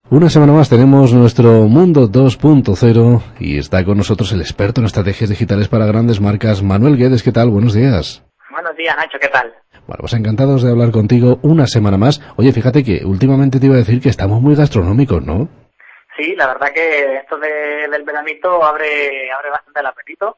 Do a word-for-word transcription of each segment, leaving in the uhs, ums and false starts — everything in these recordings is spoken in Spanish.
Una semana más tenemos nuestro Mundo dos punto cero y está con nosotros el experto en estrategias digitales para grandes marcas, Manuel Guedes. ¿Qué tal? Buenos días. Buenos días, Nacho. ¿Qué tal? Bueno, pues encantados de hablar contigo una semana más. Oye, fíjate que últimamente te iba a decir que estamos muy gastronómicos, ¿no? Sí, la verdad que esto de, del veranito abre abre bastante el apetito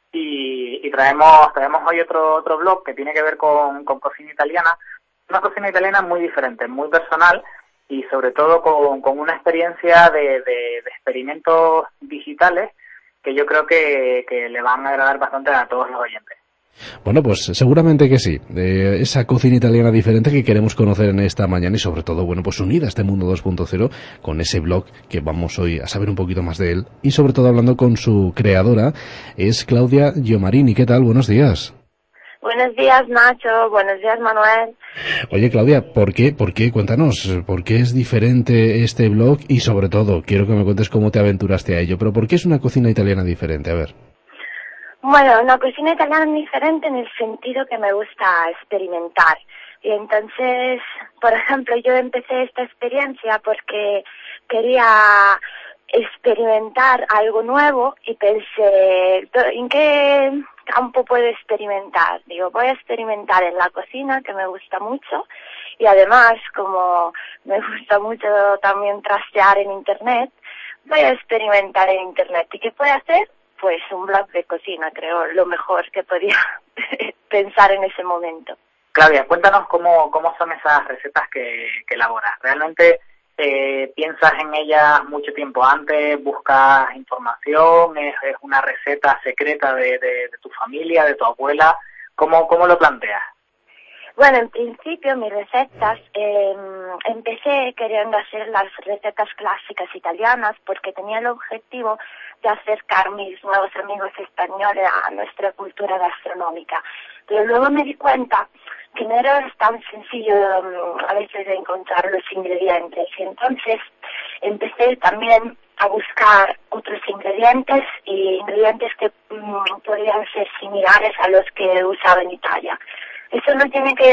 y, y traemos traemos hoy otro otro blog que tiene que ver con, con cocina italiana. Una cocina italiana muy diferente, muy personal y sobre todo con, con una experiencia de, de, de experimentos digitales que yo creo que, que le van a agradar bastante a todos los oyentes. Bueno, pues seguramente que sí. Eh, esa cocina italiana diferente que queremos conocer en esta mañana y sobre todo, bueno, pues unida a este Mundo dos punto cero con ese blog que vamos hoy a saber un poquito más de él y sobre todo hablando con su creadora, es Claudia Giomarini. ¿Qué tal? Buenos días. Buenos días, Nacho. Buenos días, Manuel. Oye, Claudia, ¿por qué? ¿Por qué? Cuéntanos, ¿por qué es diferente este blog? Y sobre todo, quiero que me cuentes cómo te aventuraste a ello, pero ¿por qué es una cocina italiana diferente? A ver. Bueno, una cocina italiana diferente en el sentido que me gusta experimentar. Y entonces, por ejemplo, yo empecé esta experiencia porque quería experimentar algo nuevo y pensé, ¿en qué campo puedo experimentar? Digo, voy a experimentar en la cocina, que me gusta mucho, y además, como me gusta mucho también trastear en Internet, voy a experimentar en Internet. ¿Y qué puedo hacer? Pues un blog de cocina, creo, lo mejor que podía pensar en ese momento. Claudia, cuéntanos cómo, cómo son esas recetas que, que elaboras. ¿Realmente eh, piensas en ellas mucho tiempo antes? ¿Buscas información? ¿Es, es una receta secreta de, de, de tu familia, de tu abuela? ¿Cómo, cómo lo planteas? Bueno, en principio mis recetas, eh, empecé queriendo hacer las recetas clásicas italianas porque tenía el objetivo de acercar mis nuevos amigos españoles a nuestra cultura gastronómica. Pero luego me di cuenta que no era tan sencillo um, a veces de encontrar los ingredientes. Y entonces empecé también a buscar otros ingredientes y ingredientes que um, podrían ser similares a los que usaba en Italia. Eso no tiene que...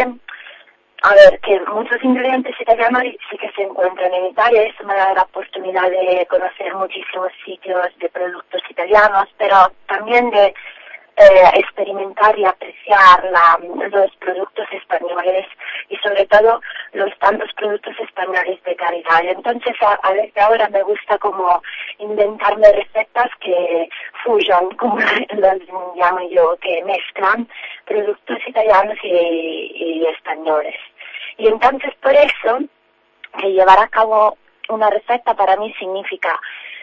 A ver, que muchos ingredientes italianos sí que se encuentran en Italia, eso me da la oportunidad de conocer muchísimos sitios de productos italianos, pero también de eh, experimentar y apreciar la, los productos españoles y sobre todo los tantos productos españoles de calidad. Y entonces a, a desde ahora me gusta como inventarme recetas que fusion, como los llamo yo, que mezclan productos italianos y, y españoles. Y entonces por eso, que llevar a cabo una receta para mí significa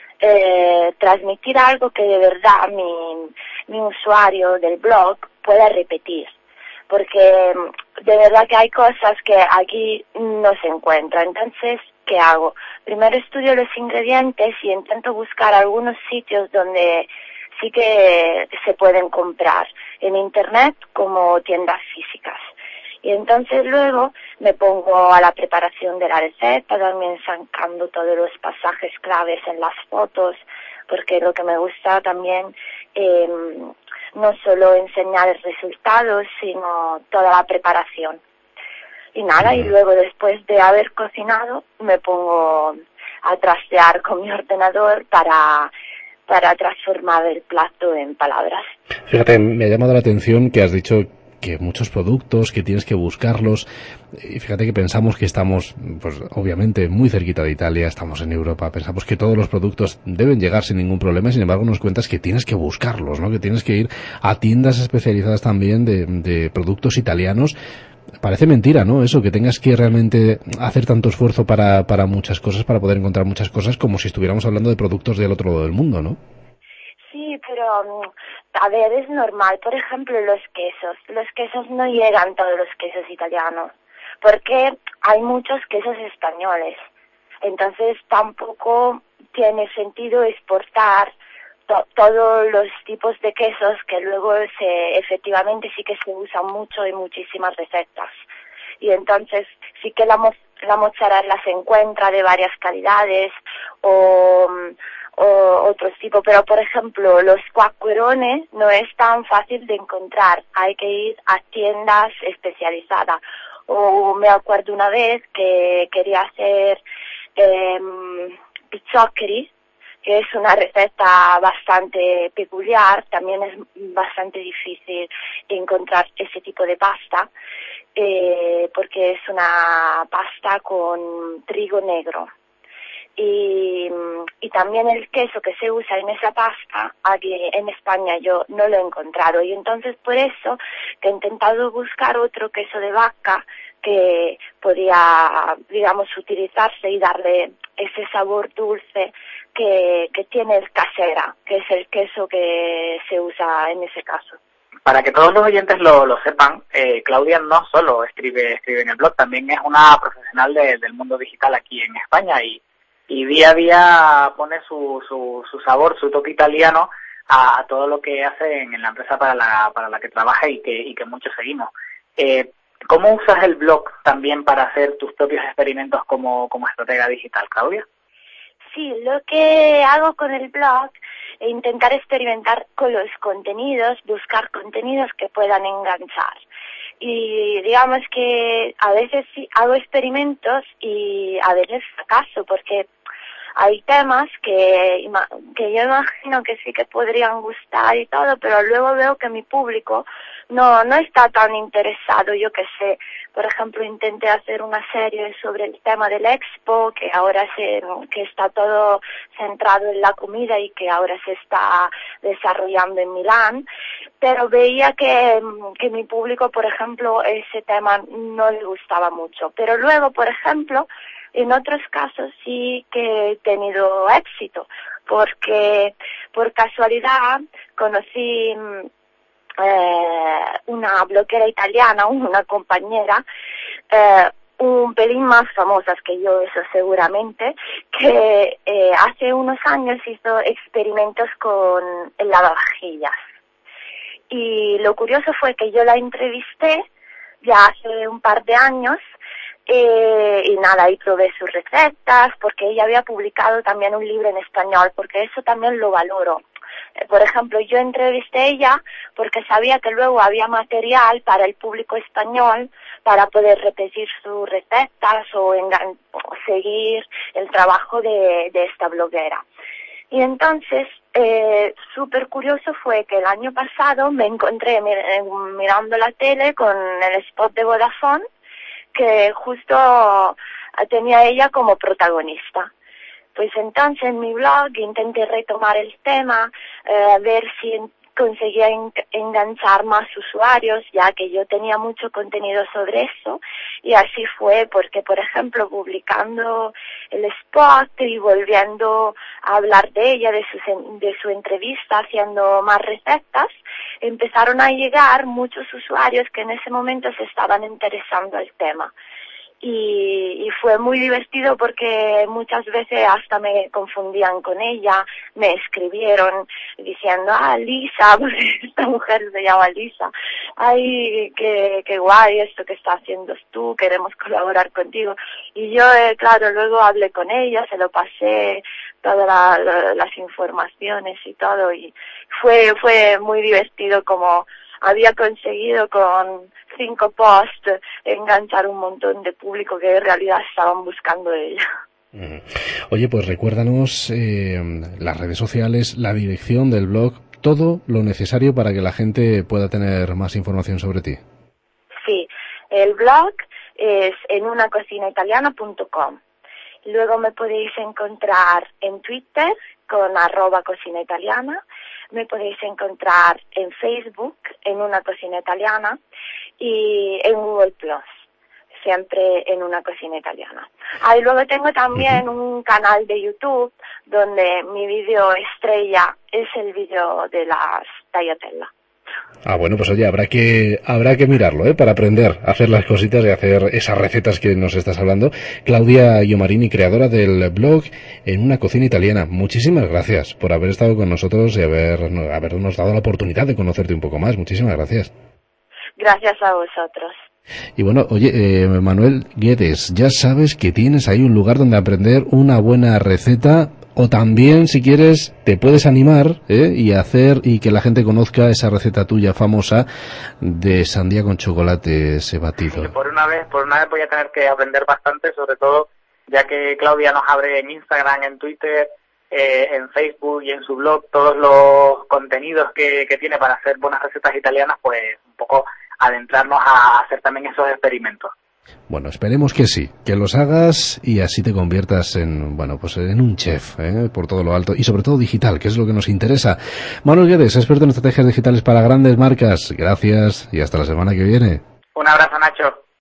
eh, transmitir algo que de verdad mi, mi usuario del blog pueda repetir. Porque de verdad que hay cosas que aquí no se encuentran. Entonces, ¿qué hago? Primero estudio los ingredientes y intento buscar algunos sitios donde sí que se pueden comprar, en Internet como tiendas físicas. Y entonces luego me pongo a la preparación de la receta, también sacando todos los pasajes claves en las fotos, porque lo que me gusta también eh, no solo enseñar resultados, sino toda la preparación. Y nada, y luego después de haber cocinado me pongo a trastear con mi ordenador para... para transformar el plato en palabras. Fíjate, me ha llamado la atención que has dicho que muchos productos, que tienes que buscarlos, y fíjate que pensamos que estamos, pues obviamente, muy cerquita de Italia, estamos en Europa, pensamos que todos los productos deben llegar sin ningún problema, y sin embargo nos cuentas que tienes que buscarlos, ¿no? Que tienes que ir a tiendas especializadas también de, de productos italianos. Parece mentira, ¿no? Eso, que tengas que realmente hacer tanto esfuerzo para, para muchas cosas, para poder encontrar muchas cosas, como si estuviéramos hablando de productos del otro lado del mundo, ¿no? Sí, pero, a ver, es normal. Por ejemplo, los quesos. Los quesos no llegan todos los quesos italianos, porque hay muchos quesos españoles. Entonces, tampoco tiene sentido exportar to- todos los tipos de quesos que luego se efectivamente sí que se usan mucho en muchísimas recetas. Y entonces sí que la, mo- la mozzarella se encuentra de varias calidades o, o otros tipos, pero por ejemplo los squacquerone no es tan fácil de encontrar, hay que ir a tiendas especializadas. O me acuerdo una vez que quería hacer eh, pizzoccheri, que es una receta bastante peculiar. También es bastante difícil encontrar ese tipo de pasta, eh, porque es una pasta con trigo negro. Y, y también el queso que se usa en esa pasta, aquí en España yo no lo he encontrado, y entonces por eso que he intentado buscar otro queso de vaca que podía, digamos, utilizarse y darle ese sabor dulce que, que tiene el casera, que es el queso que se usa en ese caso. Para que todos los oyentes lo, lo sepan, eh, Claudia no solo escribe, escribe en el blog, también es una profesional de, del mundo digital aquí en España, y y día a día pone su, su, su sabor, su toque italiano a, a todo lo que hace en, en la empresa para la, para la que trabaja y que, y que muchos seguimos. Eh, ¿Cómo usas el blog también para hacer tus propios experimentos como, como estratega digital, Claudia? Sí, lo que hago con el blog es intentar experimentar con los contenidos, buscar contenidos que puedan enganchar. Y digamos que a veces sí hago experimentos y a veces fracaso, porque hay temas que, que yo imagino que sí que podrían gustar y todo, pero luego veo que mi público no no está tan interesado. Yo que sé, por ejemplo, intenté hacer una serie sobre el tema del Expo, que ahora se, que está todo centrado en la comida y que ahora se está desarrollando en Milán, pero veía que, que mi público, por ejemplo, ese tema no le gustaba mucho. Pero luego, por ejemplo, en otros casos sí que he tenido éxito, porque por casualidad conocí eh, una bloguera italiana, una compañera, eh, un pelín más famosas que yo, eso seguramente, que eh, hace unos años hizo experimentos con el lavavajillas. Y lo curioso fue que yo la entrevisté ya hace un par de años, Eh, y nada, y probé sus recetas, porque ella había publicado también un libro en español, porque eso también lo valoro. Eh, por ejemplo, yo entrevisté a ella porque sabía que luego había material para el público español para poder repetir sus recetas o, engan- o seguir el trabajo de, de esta bloguera. Y entonces, eh, súper curioso fue que el año pasado me encontré mir- mirando la tele con el spot de Vodafone, que justo tenía ella como protagonista. Pues entonces en mi blog intenté retomar el tema, eh, ver si conseguía en, enganchar más usuarios, ya que yo tenía mucho contenido sobre eso, y así fue, porque por ejemplo publicando el spot y volviendo a hablar de ella, de su, de su entrevista, haciendo más recetas, empezaron a llegar muchos usuarios que en ese momento se estaban interesando al tema. Y, y fue muy divertido porque muchas veces hasta me confundían con ella, me escribieron diciendo, ah, Lisa, porque esta mujer se llama Lisa, ay, qué, qué guay esto que estás haciendo tú, queremos colaborar contigo. Y yo, eh, claro, luego hablé con ella, se lo pasé todas la, la, las informaciones y todo, y fue, fue muy divertido como había conseguido con cinco posts enganchar un montón de público que en realidad estaban buscando ella. Oye, pues recuérdanos eh, las redes sociales, la dirección del blog, todo lo necesario para que la gente pueda tener más información sobre ti. Sí, el blog es en una cocina italiana punto com. Luego me podéis encontrar en Twitter con arroba cocina italiana. Me podéis encontrar en Facebook, en Una Cocina Italiana, y en Google Plus, siempre en Una Cocina Italiana. Ah, y luego tengo también uh-huh. un canal de YouTube donde mi vídeo estrella es el vídeo de las tagliatelle. Ah, bueno, pues oye, habrá que habrá que mirarlo, ¿eh? Para aprender a hacer las cositas y hacer esas recetas que nos estás hablando. Claudia Iomarini, creadora del blog En Una Cocina Italiana. Muchísimas gracias por haber estado con nosotros y haber, habernos dado la oportunidad de conocerte un poco más. Muchísimas gracias. Gracias a vosotros. Y bueno, oye, eh, Manuel Guedes, ya sabes que tienes ahí un lugar donde aprender una buena receta. O también, si quieres, te puedes animar ¿eh? y hacer y que la gente conozca esa receta tuya famosa de sandía con chocolate, ese batido. Sí, por una vez, por una vez voy a tener que aprender bastante, sobre todo ya que Claudia nos abre en Instagram, en Twitter, eh, en Facebook y en su blog todos los contenidos que, que tiene para hacer buenas recetas italianas, pues un poco adentrarnos a hacer también esos experimentos. Bueno, esperemos que sí, que los hagas y así te conviertas en, bueno, pues en un chef, ¿eh? Por todo lo alto y sobre todo digital, que es lo que nos interesa. Manuel Guedes, experto en estrategias digitales para grandes marcas. Gracias y hasta la semana que viene. Un abrazo, Nacho.